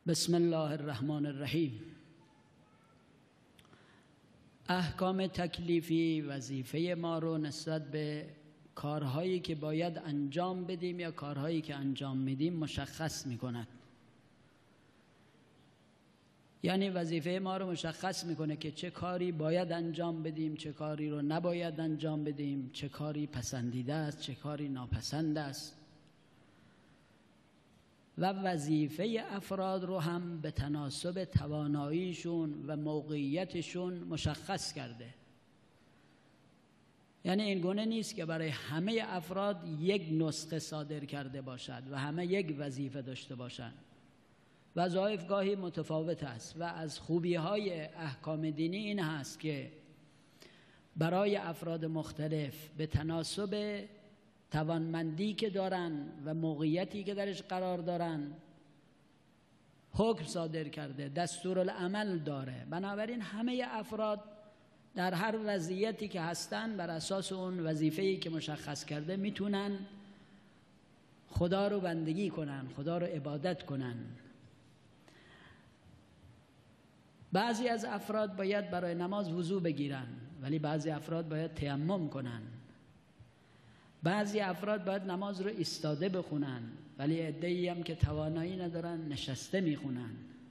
بسم الله الرحمن الرحیم. احکام تکلیفی وظیفه ما رو نسبت به کارهایی که باید انجام بدیم یا کارهایی که انجام میدیم مشخص میکند. یعنی وظیفه ما رو مشخص میکنه که چه کاری باید انجام بدیم، چه کاری رو نباید انجام بدیم، چه کاری پسندیده است، چه کاری ناپسند است. و وظیفه افراد رو هم به تناسب تواناییشون و موقعیتشون مشخص کرده. یعنی این گونه نیست که برای همه افراد یک نسخه صادر کرده باشد و همه یک وظیفه داشته باشند. وظایف گاهی متفاوت است و از خوبی‌های احکام دینی این هست که برای افراد مختلف به تناسب توانمندی که دارن و موقعیتی که درش قرار دارن حکم صادر کرده، دستورالعمل داره. بنابراین همه افراد در هر وضعیتی که هستن بر اساس اون وظیفه‌ای که مشخص کرده میتونن خدا رو بندگی کنن، خدا رو عبادت کنن. بعضی از افراد باید برای نماز وضو بگیرن ولی بعضی افراد باید تیمم کنن. بعضی افراد باید نماز رو ایستاده بخونن ولی عده‌ای هم که توانایی ندارن نشسته میخونن.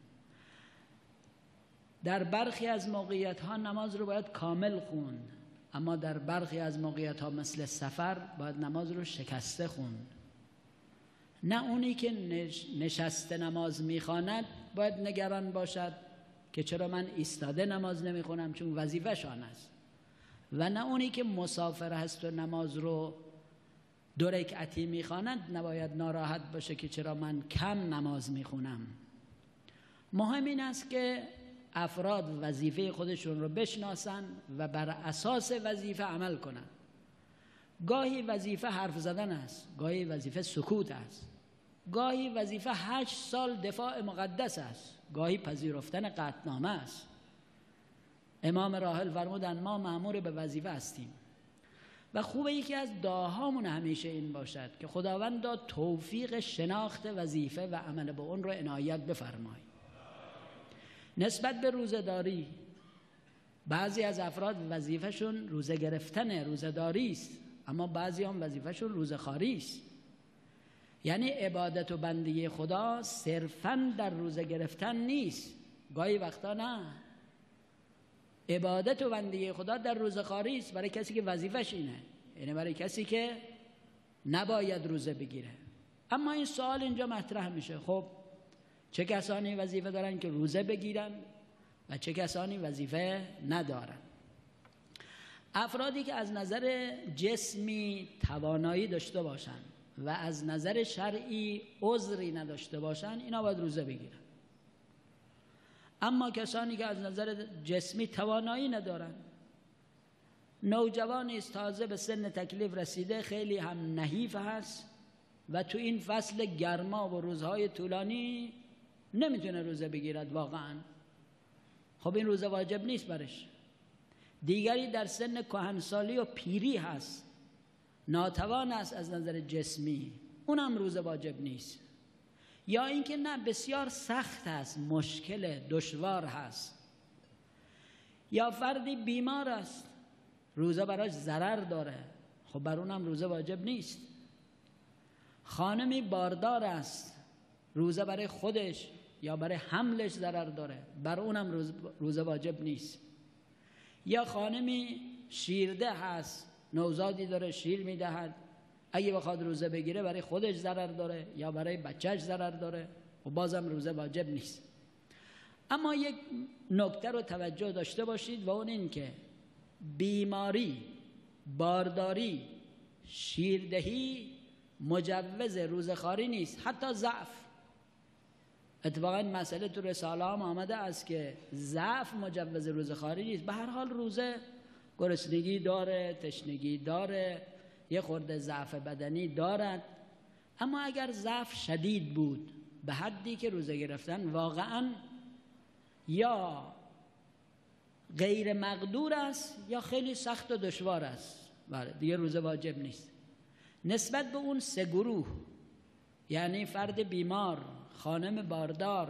در برخی از موقعیت‌ها نماز رو باید کامل خوند، اما در برخی از موقعیت‌ها مثل سفر باید نماز رو شکسته خوند. نه اونی که نشسته نماز میخواند باید نگران باشد که چرا من ایستاده نماز نمیخونم چون وظیفه‌شان است، و نه اونی که مسافر هست و نماز رو 2 رکعتی میخواند نباید ناراحت باشه که چرا من کم نماز میخونم. مهم این است که افراد وظیفه خودشون رو بشناسن و بر اساس وظیفه عمل کنن. گاهی وظیفه حرف زدن است، گاهی وظیفه سکوت است، گاهی وظیفه 8 سال دفاع مقدس است، گاهی پذیرفتن قطعنامه است. امام راحل فرمودند ما مأمور به وظیفه هستیم و خوبه یکی از دعاهامون همیشه این باشد که خداوندا توفیق شناخت وظیفه و عمل به اون رو عنایت بفرمای. نسبت به روزه‌داری، بعضی از افراد وظیفهشون روزه گرفتن، روزه‌داری است، اما بعضی هم وظیفهشون روزه‌خواری است. یعنی عبادت و بندگی خدا صرفاً در روزه گرفتن نیست، گاهی وقتا نه. عبادت و بندگی خدا در روزه‌خواری است برای کسی که وظیفش اینه، یعنی برای کسی که نباید روزه بگیره. اما این سوال اینجا مطرح میشه، خب چه کسانی وظیفه دارن که روزه بگیرن و چه کسانی وظیفه ندارن؟ افرادی که از نظر جسمی توانایی داشته باشن و از نظر شرعی عذری نداشته باشن اینا باید روزه بگیرن. اما کسانی که از نظر جسمی توانایی ندارن، نوجوانی است تازه به سن تکلیف رسیده، خیلی هم نحیف هست و تو این فصل گرما و روزهای طولانی نمیتونه روزه بگیرد واقعا، خب این روزه واجب نیست برش. دیگری در سن کهنسالی و پیری هست، ناتوان است از نظر جسمی، اونم روزه واجب نیست. یا اینکه نه بسیار سخت است، مشکل دشوار هست. یا فردی بیمار است، روزه براش ضرر داره، خب بر اونم روزه واجب نیست. خانمی باردار است، روزه برای خودش یا برای حملش ضرر داره، بر اونم روزه واجب نیست. یا خانمی شیرده هست، نوزادی داره شیر میدهد، اگه بخواد روزه بگیره برای خودش ضرر داره یا برای بچهش ضرر داره و بازم روزه واجب نیست. اما یک نکته رو توجه داشته باشید و اون این که بیماری، بارداری، شیردهی مجوز روزه‌خواری نیست، حتی ضعف. اتفاقا مسئله تو رساله هم آمده است که ضعف مجوز روزه‌خواری نیست. به هر حال روزه گرسنگی داره، تشنگی داره، یه خورده ضعف بدنی دارد، اما اگر ضعف شدید بود به حدی که روزه گرفتن واقعا یا غیر مقدور است یا خیلی سخت و دشوار است، بله دیگه روزه واجب نیست. نسبت به اون 3 گروه، یعنی فرد بیمار، خانم باردار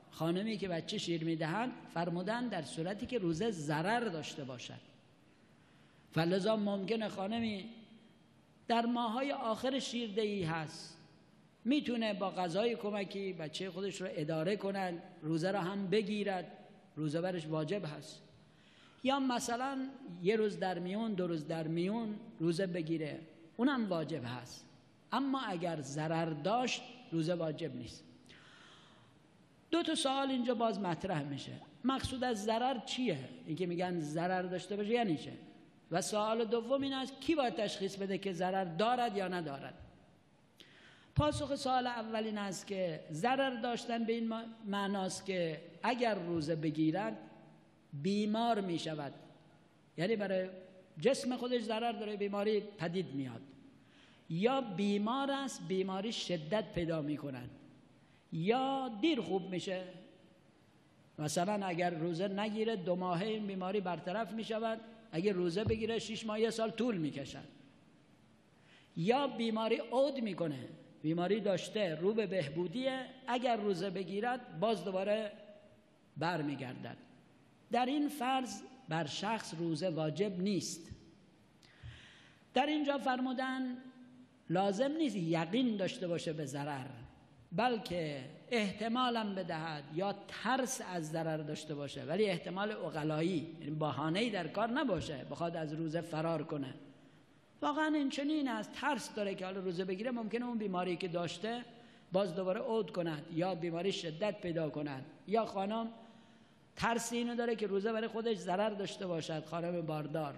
خانمی که بچه شیر میدهند فرمودن در صورتی که روزه ضرر داشته باشد. فلذا ممکنه خانمی در ماهای آخر شیردهی هست، میتونه با غذای کمکی بچه خودش رو اداره کنن، روزه را هم بگیرد، روزه برش واجب هست. یا مثلا یه روز در میون 2 روز در میون روزه بگیره، اونم واجب هست. اما اگر ضرر داشت روزه واجب نیست. 2 تا سوال اینجا باز مطرح میشه. مقصود از ضرر چیه؟ اینکه میگن ضرر داشته باشه یعنی چه؟ و سوال دوم این است کی باید تشخیص بده که ضرر دارد یا ندارد؟ پاسخ سوال اول این است که ضرر داشتن به این معناست که اگر روزه بگیرد بیمار می شود، یعنی برای جسم خودش ضرر داره، بیماری پدید میاد، یا بیمار است بیماری شدت پیدا می کند، یا دیر خوب میشه. مثلا اگر روزه نگیره 2 ماهه این بیماری برطرف می شود، اگر روزه بگیره 6 ماه 1 سال طول می کشد. یا بیماری عود می کنه، بیماری داشته رو به بهبودیه، اگر روزه بگیرد باز دوباره برمیگردد. در این فرض بر شخص روزه واجب نیست. در اینجا فرمودن لازم نیست یقین داشته باشه به ضرر، بلکه احتمالم بدهد یا ترس از ضرر داشته باشه، ولی احتمال عقلایی، یعنی بهانه‌ای در کار نباشه بخواد از روزه فرار کنه. واقعا این چنین است، ترس داره که حالا روزه بگیره ممکنه اون بیماری که داشته باز دوباره عود کند یا بیماری شدت پیدا کند، یا خانم ترس اینو داره که روزه برای خودش ضرر داشته باشد، خانم باردار.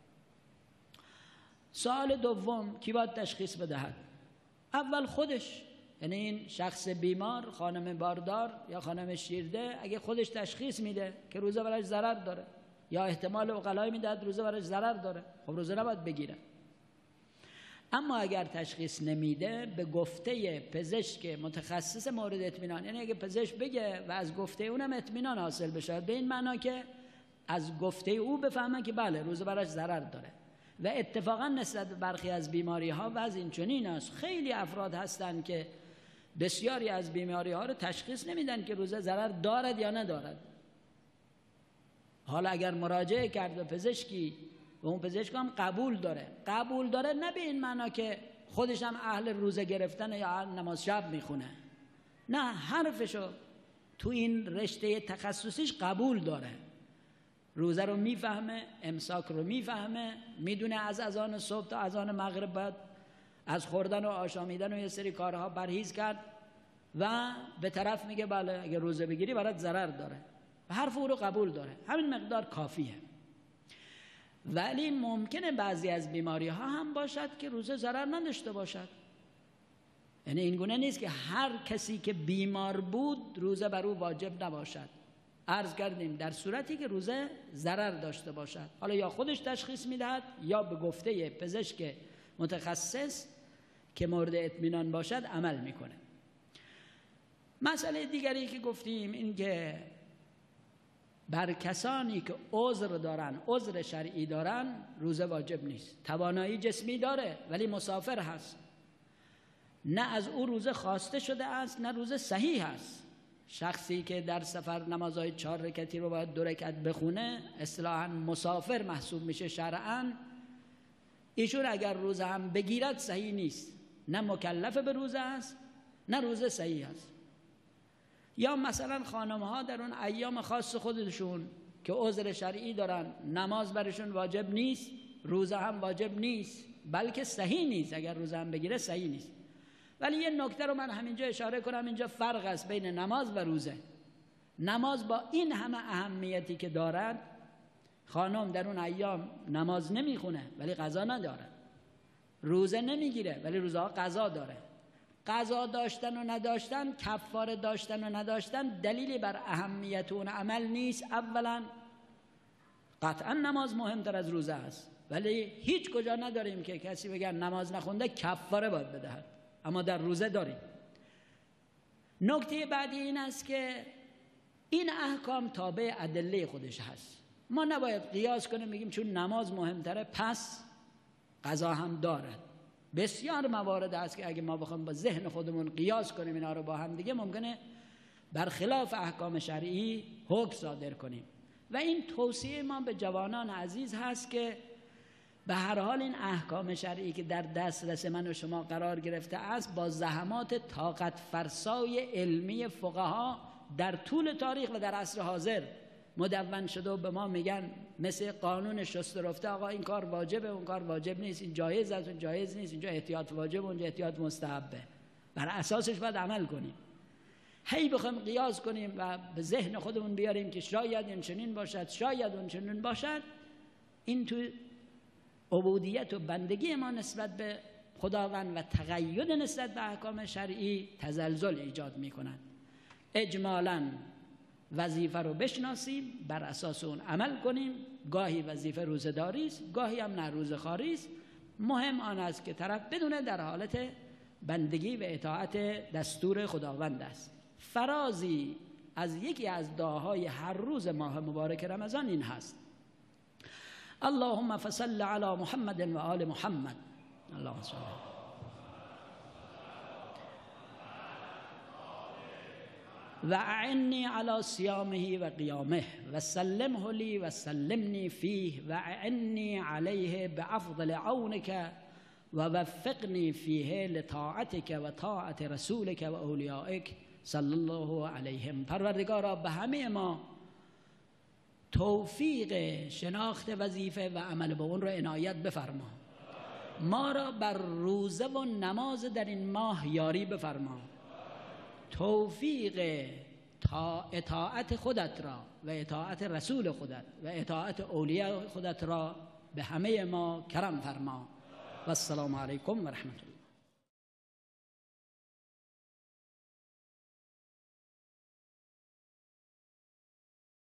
سوال دوم کی باید تشخیص بدهد؟ اول خودش، یعنی این شخص بیمار، خانم باردار یا خانم شیرده، اگه خودش تشخیص میده که روزه برایش ضرر داره یا احتمال عقلایی میدهد روزه برایش ضرر داره، خب روزه نباید بگیره. اما اگر تشخیص نمیده به گفته پزشک متخصص مورد اطمینان، یعنی اگه پزشک بگه و از گفته اونم اطمینان حاصل بشه، به این معنا که از گفته او بفهمه که بله روزه براش ضرر داره. و اتفاقا نسبت به برخی از بیماری ها وضع این چنین است، خیلی افراد هستند که بسیاری از بیماری ها رو تشخیص نمیدن که روزه ضرر دارد یا ندارد. حالا اگر مراجعه کرد به پزشکی و اون پزشک هم قبول داره نه به این معنا که خودش هم اهل روزه گرفتن یا نماز شب میخونه، نه، حرفشو تو این رشته تخصصیش قبول داره، روزه رو میفهمه، امساک رو میفهمه، میدونه از اذان صبح تا اذان مغرب باید از خوردن و آشامیدن و یه سری کارها پرهیز کرد و به طرف میگه بله اگه روزه بگیری برات ضرر داره و حرف او رو قبول داره، همین مقدار کافیه. ولی ممکنه بعضی از بیماری ها هم باشد که روزه ضرر نداشته باشد، یعنی این گونه نیست که هر کسی که بیمار بود روزه بر او واجب نباشد. عرض کردیم در صورتی که روزه ضرر داشته باشد، حالا یا خودش تشخیص میدهد یا به گفته پزشک متخصص که مورد اطمینان باشد عمل میکنه. مسئله دیگری که گفتیم این که بر کسانی که عذر دارن، عذر شرعی دارن، روزه واجب نیست. توانایی جسمی داره ولی مسافر هست، نه از او روزه خواسته شده است نه روزه صحیح است. شخصی که در سفر نمازهای 4 رکعتی رو باید 2 رکعت بخونه اصطلاحاً مسافر محسوب میشه شرعاً، ایشون اگر روزه هم بگیرد صحیح نیست، نه مکلف به روزه است نه روزه صحیح است. یا مثلا خانم ها در اون ایام خاص خودشون که عذر شرعی دارن، نماز برشون واجب نیست، روزه هم واجب نیست، بلکه صحیح نیست، اگر روزه هم بگیره صحیح نیست. ولی یه نکته رو من همینجا اشاره کنم، اینجا فرق است بین نماز و روزه. نماز با این همه اهمیتی که دارد، خانم در اون ایام نماز نمیخونه ولی قضا نداره، روزه نمیگیره ولی روزها قضا داره. قضا داشتن و نداشتن، کفاره داشتن و نداشتن دلیلی بر اهمیت اون عمل نیست. اولا قطعا نماز مهمتر از روزه است، ولی هیچ کجا نداریم که کسی بگه نماز نخونده کفاره باید بدهد، اما در روزه داریم. نکته بعدی این است که این احکام تابع ادله خودش هست. ما نباید قیاس کنیم بگیم چون نماز مهمتره پس قضا هم دارد. بسیار موارد هست که اگه ما بخوایم با ذهن خودمون قیاس کنیم اینا رو با هم دیگه، ممکنه برخلاف احکام شرعی حکم صادر کنیم. و این توصیه ما به جوانان عزیز هست که به هر حال این احکام شرعی که در دسترس من و شما قرار گرفته است با زحمات طاقت فرسای علمی فقها در طول تاریخ و در عصر حاضر مدون شده و به ما میگن مثل قانون شست رفته، آقا این کار واجبه، اون کار واجب نیست، این جایز است، اون جایز نیست، اینجا احتیاط واجب، اونجا احتیاط مستحبه، بر اساسش باید عمل کنیم. هی بخوایم قیاس کنیم و به ذهن خودمون بیاریم که شاید این چنین باشد، شاید اون چنین باشد، این تو عبودیت و بندگی ما نسبت به خداوند و تقید نسبت به احکام شرعی تزلزل ایجاد میکنند. اجمالاً وظیفه رو بشناسیم، بر اساس اون عمل کنیم. گاهی وظیفه روزه‌داری است، گاهی هم نه روزه‌خواری است. مهم آن است که طرف بدونه در حالت بندگی و اطاعت دستور خداوند است. فرازی از یکی از دعاهای هر روز ماه مبارک رمضان این هست: اللهم فصل علی محمد و آل محمد. اللهم صل و اعنی علی صیامه و قیامه و سلمه لی و سلمنی فیه و اعنی علیه بافضل عونک و وفقنی فیه لطاعتک و طاعت رسولک و اولیائک صلی الله علیهم. پروردگارا به همه ما توفیق شناخت وظیفه و عمل به اون رو عنایت بفرما. ما را بر روزه و نماز در این ماه یاری بفرما. توفیق اطاعت خودت را و اطاعت رسول خودت و اطاعت اولیاء خودت را به همه ما کرم فرما. و السلام علیکم و رحمت الله.